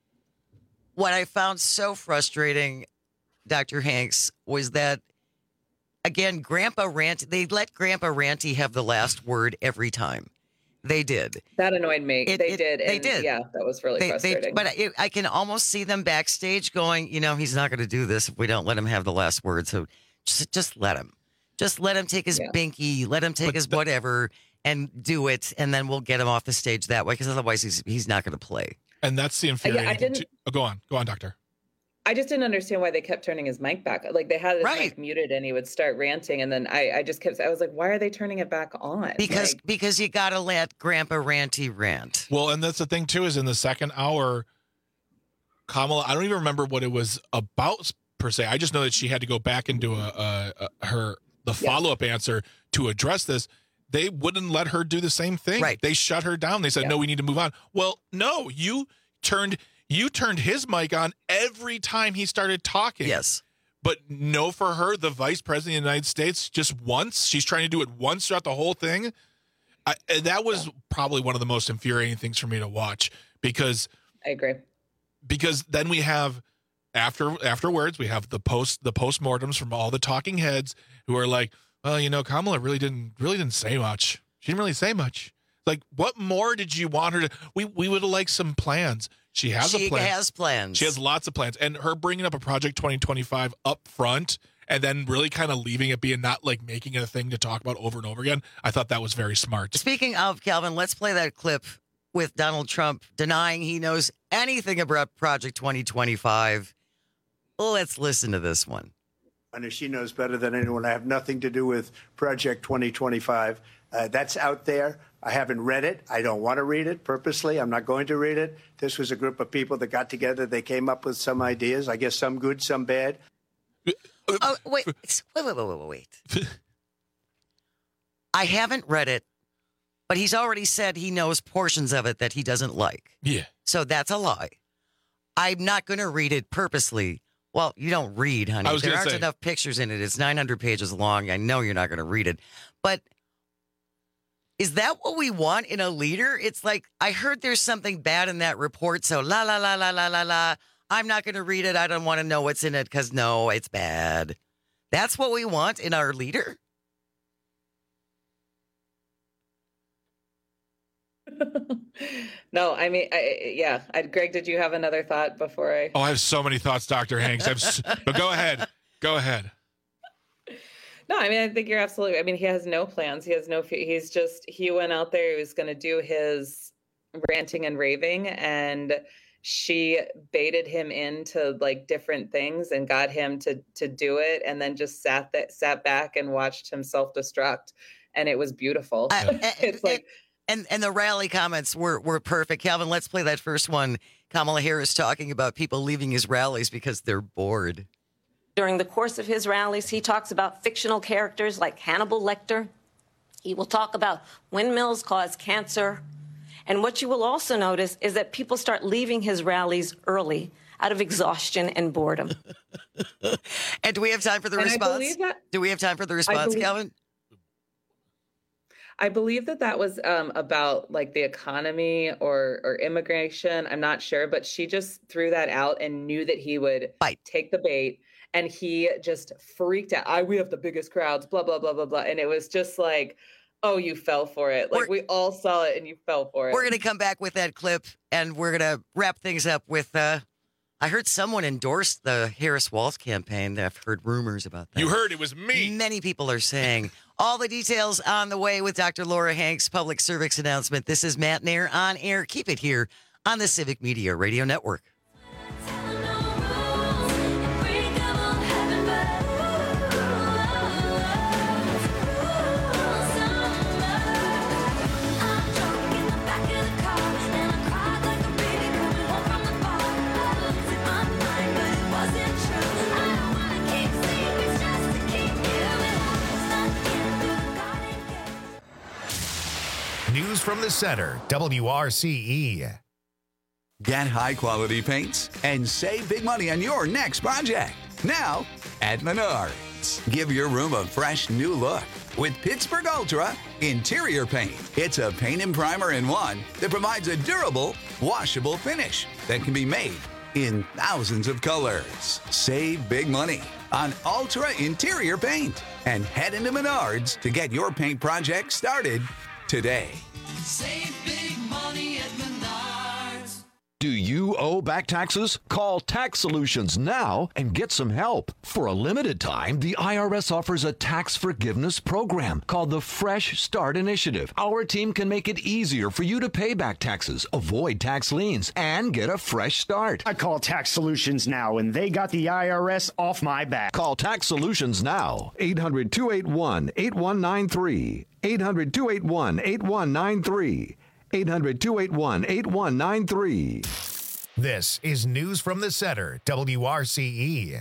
what I found so frustrating, Dr. Hanks, was that, again, they let Grandpa Ranty have the last word every time. They did. That annoyed me. They did. Yeah, that was really frustrating. But I can almost see them backstage going, he's not going to do this if we don't let him have the last word. So just let him. Just let him take his binky, let him take his whatever and do it. And then we'll get him off the stage that way because otherwise he's not going to play. And that's the infuriating thing. Go on, doctor. I just didn't understand why they kept turning his mic back. Like they had his mic muted and he would start ranting. And then I was like, why are they turning it back on? Because you got to let Grandpa Ranty rant. Well, and that's the thing too, is in the second hour, Kamala, I don't even remember what it was about per se. I just know that she had to go back and do the follow-up answer to address this. They wouldn't let her do the same thing. Right. They shut her down. They said, no, we need to move on. Well, no, you turned his mic on every time he started talking. Yes. But no for her, the vice president of the United States, just once. She's trying to do it once throughout the whole thing. That was probably one of the most infuriating things for me to watch because I agree. Because then we have afterwards, we have the postmortems from all the talking heads who are like, well, Kamala really didn't say much. She didn't really say much. Like, what more did you want her to? We would have liked some plans. She has a plan. She has plans. She has lots of plans. And her bringing up a Project 2025 up front and then really kind of leaving it be and not like making it a thing to talk about over and over again, I thought that was very smart. Speaking of, Calvin, let's play that clip with Donald Trump denying he knows anything about Project 2025. Let's listen to this one. And she knows better than anyone. I have nothing to do with Project 2025. That's out there. I haven't read it. I don't want to read it purposely. I'm not going to read it. This was a group of people that got together. They came up with some ideas. I guess some good, some bad. Oh, wait. I haven't read it, but he's already said he knows portions of it that he doesn't like. Yeah. So that's a lie. I'm not going to read it purposely. Well, you don't read, honey. There aren't enough pictures in it. It's 900 pages long. I know you're not going to read it. But is that what we want in a leader? It's like, I heard there's something bad in that report, so la, la, la, la, la, la, la. I'm not going to read it. I don't want to know what's in it because, no, it's bad. That's what we want in our leader? No, I mean, Greg, did you have another thought before I? Oh, I have so many thoughts, Dr. Hanks. But go ahead. Go ahead. No, I mean, I think you're absolutely. I mean, he has no plans. He has no. He went out there. He was going to do his ranting and raving, and she baited him into like different things and got him to do it, and then just sat back and watched him self-destruct, and it was beautiful. It's like. And the rally comments were perfect. Calvin, let's play that first one. Kamala Harris talking about people leaving his rallies because they're bored. During the course of his rallies, he talks about fictional characters like Hannibal Lecter. He will talk about windmills cause cancer. And what you will also notice is that people start leaving his rallies early out of exhaustion and boredom. And do we have time for the response? Do we have time for the response, Calvin? I believe that was about like the economy or immigration. I'm not sure, but she just threw that out and knew that he would take the bait, and he just freaked out. We have the biggest crowds, blah, blah, blah, blah, blah. And it was just like, oh, you fell for it. Like we all saw it and you fell for it. We're going to come back with that clip and we're going to wrap things up with, I heard someone endorsed the Harris Walz campaign. I've heard rumors about that. You heard it was me. Many people are saying. All the details on the way with Dr. Laura Hanks' public service announcement. This is Matt Nair on air. Keep it here on the Civic Media Radio Network. News from the center, WRCE. Get high-quality paints and save big money on your next project. Now at Menard. paint. Give your room a fresh new look with Pittsburgh Ultra Interior Paint. It's a paint and primer in one that provides a durable, washable finish that can be made in thousands of colors. Save big money on Ultra Interior Paint and head into Menards to get your paint project started today. Save big money at Menards. Do you owe back taxes? Call Tax Solutions now and get some help. For a limited time, the IRS offers a tax forgiveness program called the Fresh Start Initiative. Our team can make it easier for you to pay back taxes, avoid tax liens, and get a fresh start. I call Tax Solutions now, and they got the IRS off my back. Call Tax Solutions now. 800-281-8193. 800-281-8193. 800-281-8193. This is News from the Center, WRCE.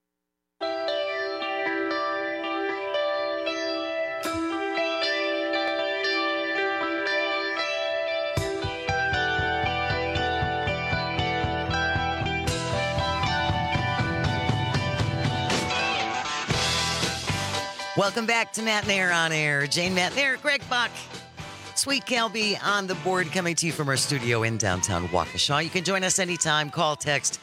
Welcome back to Matt and Air on Air. Jane, Matt and Air, Greg Buck. Sweet Kelby on the board, coming to you from our studio in downtown Waukesha. You can join us anytime. Call, text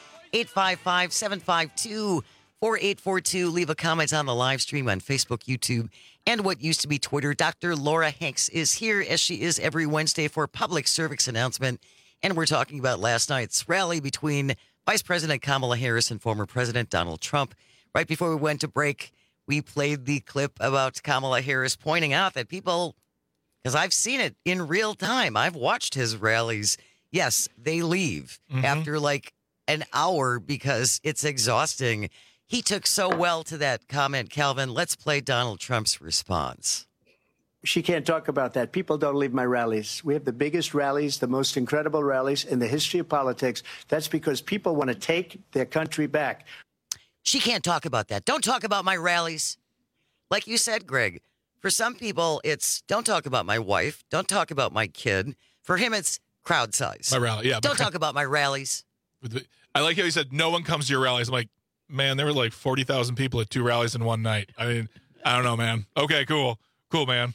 855-752-4842. Leave a comment on the live stream on Facebook, YouTube, and what used to be Twitter. Dr. Laura Hanks is here, as she is every Wednesday, for a public service announcement. And we're talking about last night's rally between Vice President Kamala Harris and former President Donald Trump. Right before we went to break, we played the clip about Kamala Harris pointing out that people... because I've seen it in real time. I've watched his rallies. Yes, they leave after like an hour because it's exhausting. He took so well to that comment, Calvin. Let's play Donald Trump's response. She can't talk about that. People don't leave my rallies. We have the biggest rallies, the most incredible rallies in the history of politics. That's because people want to take their country back. She can't talk about that. Don't talk about my rallies. Like you said, Greg. For some people, it's don't talk about my wife. Don't talk about my kid. For him, it's crowd size. My rally, yeah. Don't talk about my rallies. I like how he said no one comes to your rallies. I'm like, man, there were like 40,000 people at 2 rallies in one night. I mean, I don't know, man. Okay, cool, man.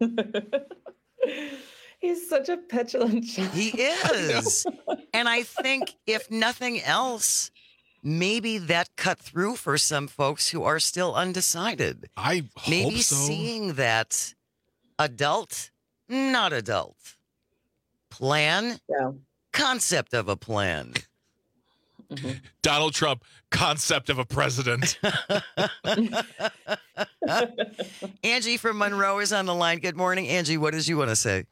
He's such a petulant child. He is. And I think if nothing else, maybe that cut through for some folks who are still undecided. I hope maybe so. Seeing that adult, not adult, plan, concept of a plan. Donald Trump, concept of a president. Angie from Monroe is on the line. Good morning, Angie. What did you want to say?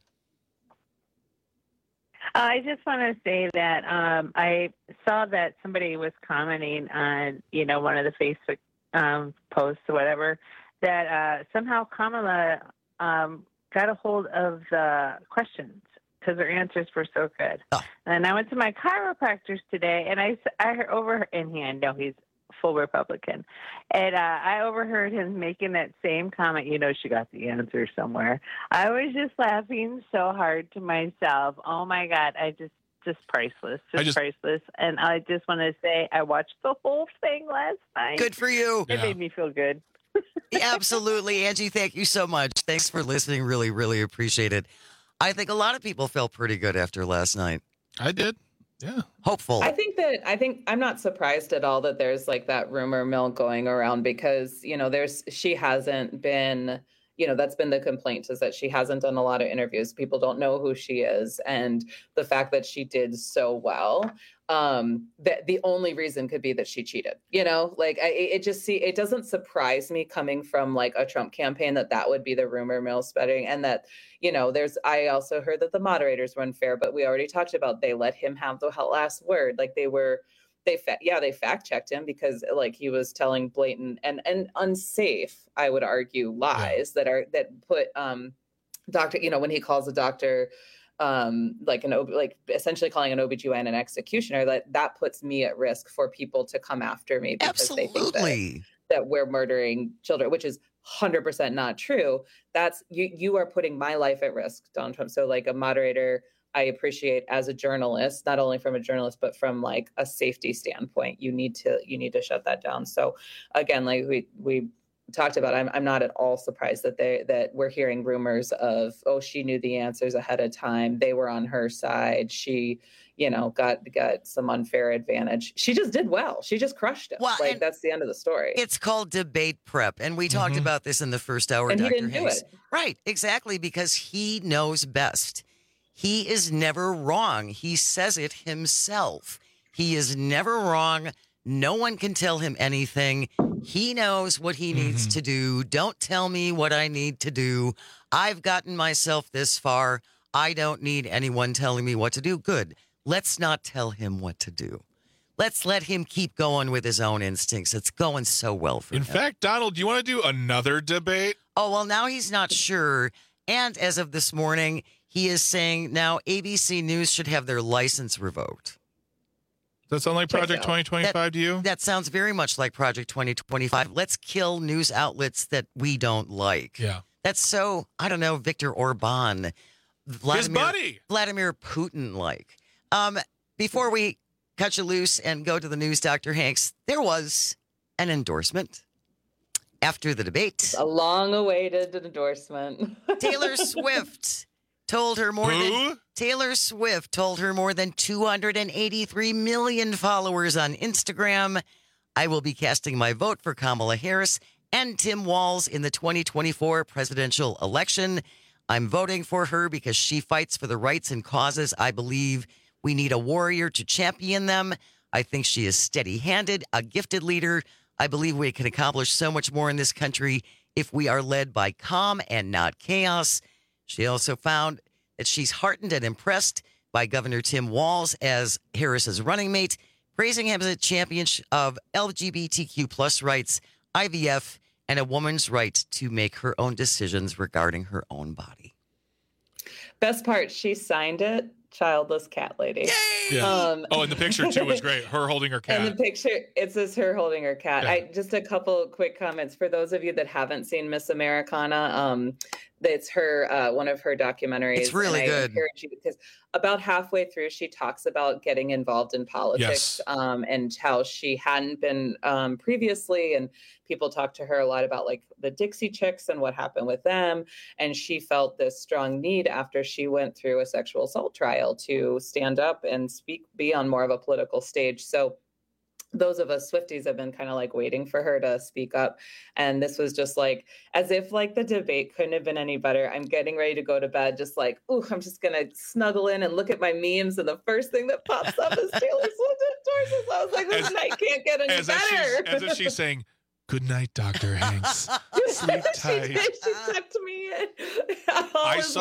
I just want to say that I saw that somebody was commenting on, one of the Facebook posts or whatever, that somehow Kamala got a hold of the questions because her answers were so good. Oh. And I went to my chiropractor's today, and I overheard, and I know he's full Republican, and I overheard him making that same comment, she got the answer somewhere. I was just laughing so hard to myself. Oh my God, just priceless, priceless. And I just want to say I watched the whole thing last night. Good for you. It made me feel good. Absolutely. Angie, thank you so much. Thanks for listening. Really, really appreciate it. I think a lot of people felt pretty good after last night. I did. Yeah. Hopeful. I think I'm not surprised at all that there's like that rumor mill going around because, she hasn't been, that's been the complaint is that she hasn't done a lot of interviews. People don't know who she is. And the fact that she did so well, that the only reason could be that she cheated, it doesn't surprise me coming from like a Trump campaign that would be the rumor mill spreading. And that, I also heard that the moderators were unfair, but we already talked about, they let him have the last word. Like they fact checked him because like he was telling blatant and unsafe, I would argue, lies that put, doctor, when he calls a doctor, essentially calling an OBGYN an executioner, that puts me at risk for people to come after me because they think that we're murdering children, which is 100% not true. That's you are putting my life at risk, Donald Trump. So like a moderator, I appreciate as a journalist, not only from a journalist, but from like a safety standpoint, you need to shut that down. So again, like we talked about, I'm not at all surprised that we're hearing rumors of, oh, she knew the answers ahead of time. They were on her side. She, got some unfair advantage. She just did well. She just crushed it. Well, that's the end of the story. It's called debate prep. And we talked about this in the first hour. And Dr. he didn't Hayes. do it. Right, exactly, because he knows best. He is never wrong. He says it himself. He is never wrong. No one can tell him anything. He knows what he needs to do. Don't tell me what I need to do. I've gotten myself this far. I don't need anyone telling me what to do. Good. Let's not tell him what to do. Let's let him keep going with his own instincts. It's going so well for him. In fact, Donald, do you want to do another debate? Oh, well, now he's not sure. And as of this morning, he is saying now ABC News should have their license revoked. Does that sound like Project 2025 to you? That sounds very much like Project 2025. Let's kill news outlets that we don't like. Yeah. That's so, I don't know, Viktor Orban. His buddy. Vladimir Putin-like. Before we cut you loose and go to the news, Dr. Hanks, there was an endorsement after the debate. A long-awaited endorsement. Taylor Swift told her more than 283 million followers on Instagram. I will be casting my vote for Kamala Harris and Tim Walz in the 2024 presidential election. I'm voting for her because she fights for the rights and causes I believe we need a warrior to champion them. I think she is steady-handed, a gifted leader. I believe we can accomplish so much more in this country if we are led by calm and not chaos. She also found that she's heartened and impressed by Governor Tim Walz as Harris's running mate, praising him as a champion of LGBTQ plus rights, IVF, and a woman's right to make her own decisions regarding her own body. Best part, she signed it. Childless cat lady. Yeah. And the picture too was great. Her holding her cat. And the picture, it says her holding her cat. Yeah. Just a couple quick comments for those of you that haven't seen Miss Americana. It's her one of her documentaries. It's really and I good. encourage you because about halfway through, she talks about getting involved in politics and how she hadn't been previously, and people talked to her a lot about like the Dixie Chicks and what happened with them, and she felt this strong need after she went through a sexual assault trial to stand up and be on more of a political stage. So those of us Swifties have been kind of like waiting for her to speak up. And this was just like, as if like the debate couldn't have been any better. I'm getting ready to go to bed, just like, I'm just going to snuggle in and look at my memes. And the first thing that pops up is Taylor Swift endorses. I was like, this night can't get any better. As if she's saying, good night, Dr. Hanks. Sleep tight. She tucked me in. All is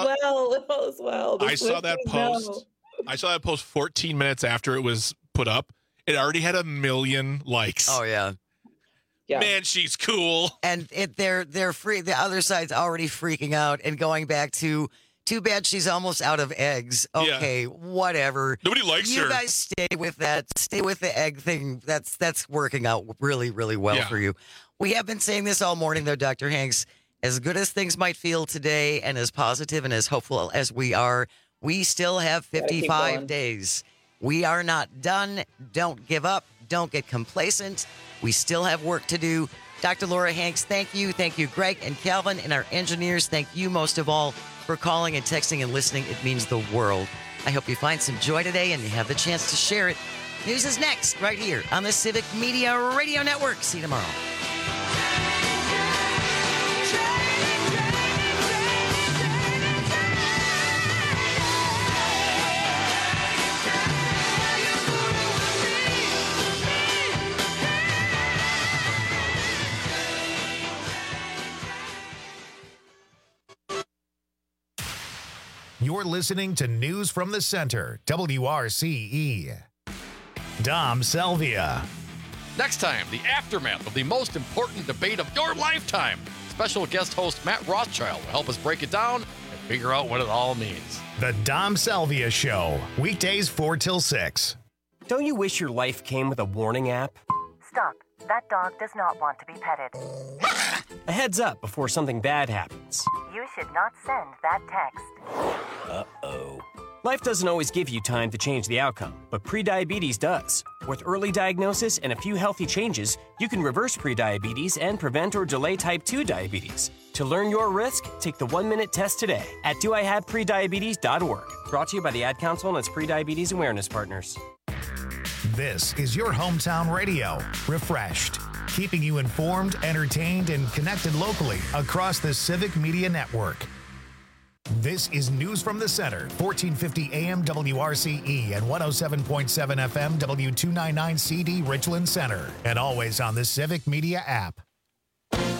well. I saw that post. I saw that post 14 minutes after it was put up. It already had 1 million likes. Oh, yeah. Man, she's cool. And they're free. The other side's already freaking out and going back to, too bad she's almost out of eggs. Okay, whatever. Nobody likes her. You guys stay with that. Stay with the egg thing. That's working out really, really well for you. We have been saying this all morning, though, Dr. Hanks. As good as things might feel today and as positive and as hopeful as we are, we still have 55 days. We are not done. Don't give up. Don't get complacent. We still have work to do. Dr. Laura Hanks, thank you. Thank you, Greg and Calvin and our engineers. Thank you most of all for calling and texting and listening. It means the world. I hope you find some joy today and you have the chance to share it. News is next right here on the Civic Media Radio Network. See you tomorrow. You're listening to News from the Center, WRCE. Dom Selvia. Next time, the aftermath of the most important debate of your lifetime. Special guest host Matt Rothschild will help us break it down and figure out what it all means. The Dom Selvia Show, weekdays 4 till 6. Don't you wish your life came with a warning app? Stop. That dog does not want to be petted. A heads up before something bad happens. You should not send that text. Uh-oh. Life doesn't always give you time to change the outcome, but prediabetes does. With early diagnosis and a few healthy changes, you can reverse prediabetes and prevent or delay type 2 diabetes. To learn your risk, take the 1-minute test today at doihaveprediabetes.org. Brought to you by the Ad Council and its prediabetes awareness partners. This is your hometown radio, Refreshed, keeping you informed, entertained, and connected locally across the Civic Media Network. This is News from the Center, 1450 AM WRCE and 107.7 FM W299CD Richland Center, and always on the Civic Media app.